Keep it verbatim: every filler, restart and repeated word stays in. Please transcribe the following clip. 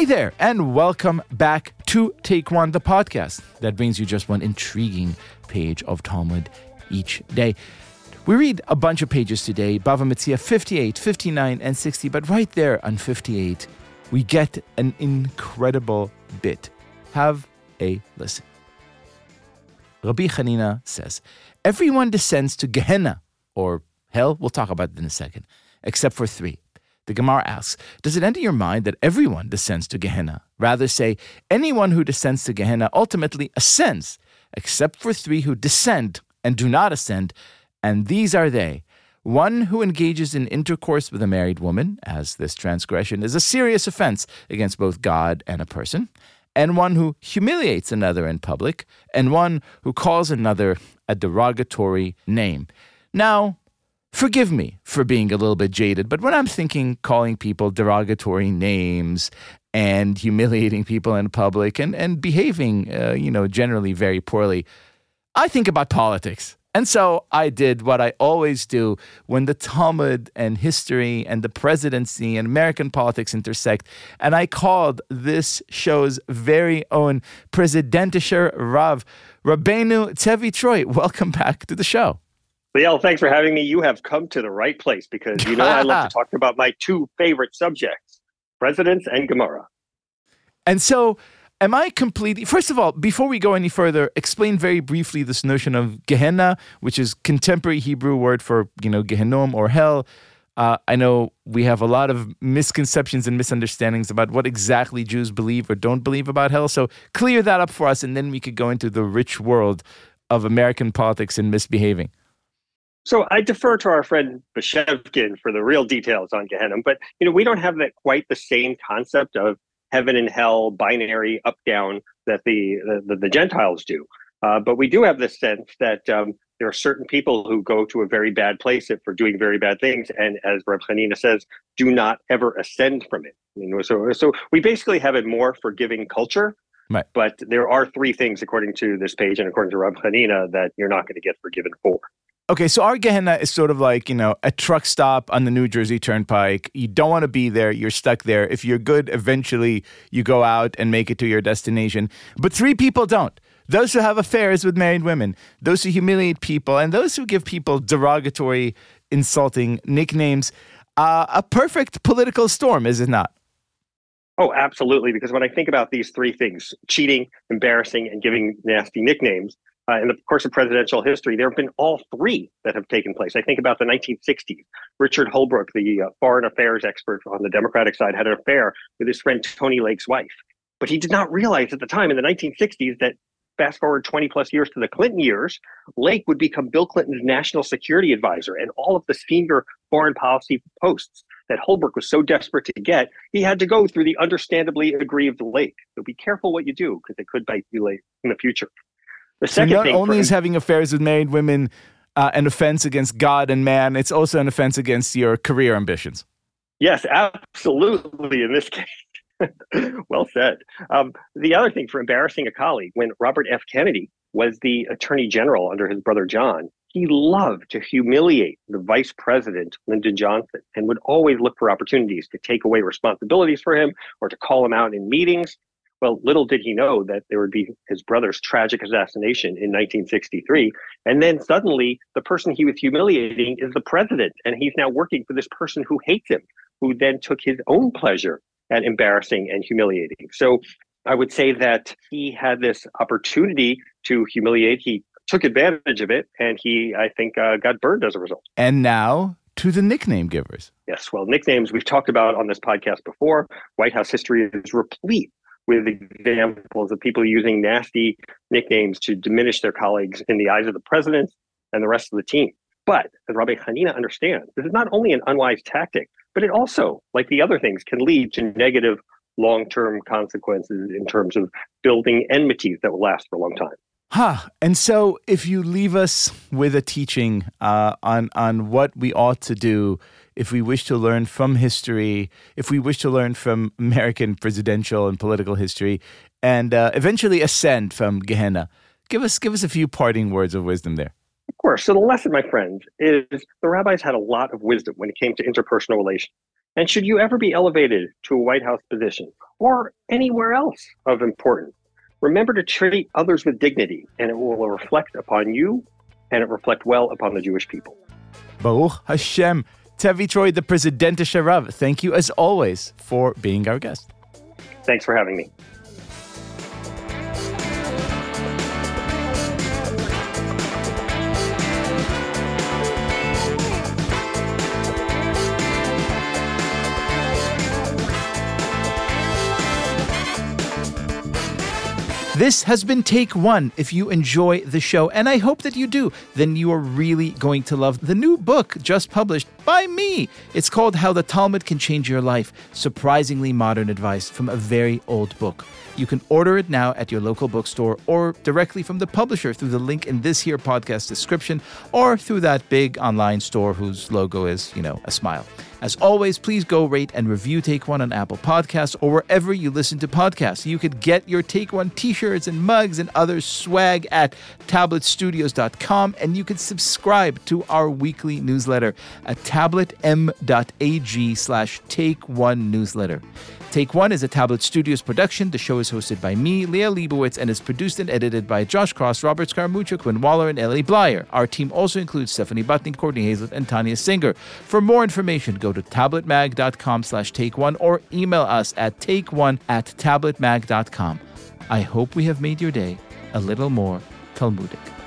Hey there, and welcome back to Take One, the podcast that brings you just one intriguing page of Talmud each day. We read a bunch of pages today, Bava Metzia fifty-eight, fifty-nine, and sixty, but right there on fifty-eight, we get an incredible bit. Have a listen. Rabbi Hanina says, everyone descends to Gehenna, or hell, we'll talk about it in a second, except for three. The Gemara asks, does it enter your mind that everyone descends to Gehenna? Rather say, anyone who descends to Gehenna ultimately ascends, except for three who descend and do not ascend, and these are they. One who engages in intercourse with a married woman, as this transgression is a serious offense against both God and a person, and one who humiliates another in public, and one who calls another a derogatory name. Now, forgive me for being a little bit jaded, but when I'm thinking calling people derogatory names and humiliating people in public and, and behaving, uh, you know, generally very poorly, I think about politics. And so I did what I always do when the Talmud and history and the presidency and American politics intersect. And I called this show's very own Presidentischer Rav, Rabbeinu Tzevi Troy. Welcome back to the show. Liel, thanks for having me. You have come to the right place because you know I love to talk about my two favorite subjects, presidents and Gemara. And so am I completely... First of all, before we go any further, explain very briefly this notion of Gehenna, which is contemporary Hebrew word for, you know, Gehenom or hell. Uh, I know we have a lot of misconceptions and misunderstandings about what exactly Jews believe or don't believe about hell. So clear that up for us, and then we could go into the rich world of American politics and misbehaving. So I defer to our friend Bashevkin for the real details on Gehenna, but you know we don't have that quite the same concept of heaven and hell, binary up down that the the, the Gentiles do. Uh, but we do have this sense that um, there are certain people who go to a very bad place for doing very bad things, and as Reb Hanina says, do not ever ascend from it. You know, so so we basically have a more forgiving culture. Right. But there are three things, according to this page and according to Reb Hanina, that you're not going to get forgiven for. Okay, so our Gehenna is sort of like, you know, a truck stop on the New Jersey Turnpike. You don't want to be there. You're stuck there. If you're good, eventually you go out and make it to your destination. But three people don't. Those who have affairs with married women, those who humiliate people, and those who give people derogatory, insulting nicknames. Uh, a perfect political storm, is it not? Oh, absolutely. Because when I think about these three things, cheating, embarrassing, and giving nasty nicknames, Uh, in the course of presidential history, there have been all three that have taken place. I think about the nineteen sixties. Richard Holbrooke, the uh, foreign affairs expert on the Democratic side, had an affair with his friend Tony Lake's wife. But he did not realize at the time in the nineteen sixties that fast forward twenty plus years to the Clinton years, Lake would become Bill Clinton's national security advisor, and all of the senior foreign policy posts that Holbrooke was so desperate to get, he had to go through the understandably aggrieved Lake. So be careful what you do because it could bite you late in the future. The so not only for, is having affairs with married women uh, an offense against God and man, it's also an offense against your career ambitions. Yes, absolutely. In this case, well said. Um, the other thing for embarrassing a colleague, when Robert F. Kennedy was the attorney general under his brother John, he loved to humiliate the vice president, Lyndon Johnson, and would always look for opportunities to take away responsibilities for him or to call him out in meetings. Well, little did he know that there would be his brother's tragic assassination in nineteen sixty-three. And then suddenly the person he was humiliating is the president. And he's now working for this person who hates him, who then took his own pleasure at embarrassing and humiliating. So I would say that he had this opportunity to humiliate. He took advantage of it. And he, I think, uh, got burned as a result. And now to the nickname givers. Yes. Well, nicknames we've talked about on this podcast before. White House history is replete with examples of people using nasty nicknames to diminish their colleagues in the eyes of the president and the rest of the team. But as Rabbi Hanina understands, this is not only an unwise tactic, but it also, like the other things, can lead to negative long-term consequences in terms of building enmities that will last for a long time. Huh. And so if you leave us with a teaching uh, on, on what we ought to do if we wish to learn from history, if we wish to learn from American presidential and political history, and uh, eventually ascend from Gehenna, give us give us a few parting words of wisdom there. Of course. So the lesson, my friend, is the rabbis had a lot of wisdom when it came to interpersonal relations. And should you ever be elevated to a White House position or anywhere else of importance, remember to treat others with dignity, and it will reflect upon you, and it reflect well upon the Jewish people. Baruch Hashem. Tevi Troy, the Presidentische Rav, thank you as always for being our guest. Thanks for having me. This has been Take One. If you enjoy the show, and I hope that you do, then you are really going to love the new book just published by me. It's called How the Talmud Can Change Your Life, surprisingly modern advice from a very old book. You can order it now at your local bookstore or directly from the publisher through the link in this here podcast description or through that big online store whose logo is, you know, a smile. As always, please go rate and review Take One on Apple Podcasts or wherever you listen to podcasts. You could get your Take One t-shirts and mugs and other swag at tablet studios dot com, and you can subscribe to our weekly newsletter at tabletm.ag slash Take One newsletter. Take One is a Tablet Studios production. The show is hosted by me, Leah Leibowitz, and is produced and edited by Josh Cross, Robert Scaramuccia, Quinn Waller, and Ellie Blyer. Our team also includes Stephanie Butnick, Courtney Hazlett, and Tanya Singer. For more information, go to tabletmag.com slash take one or email us at takeone at tabletmag.com. I hope we have made your day a little more Talmudic.